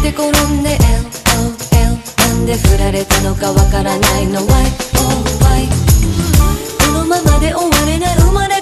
て転んで LOL なんで振られたのかわからないの Why oh why このままで終われない生まれ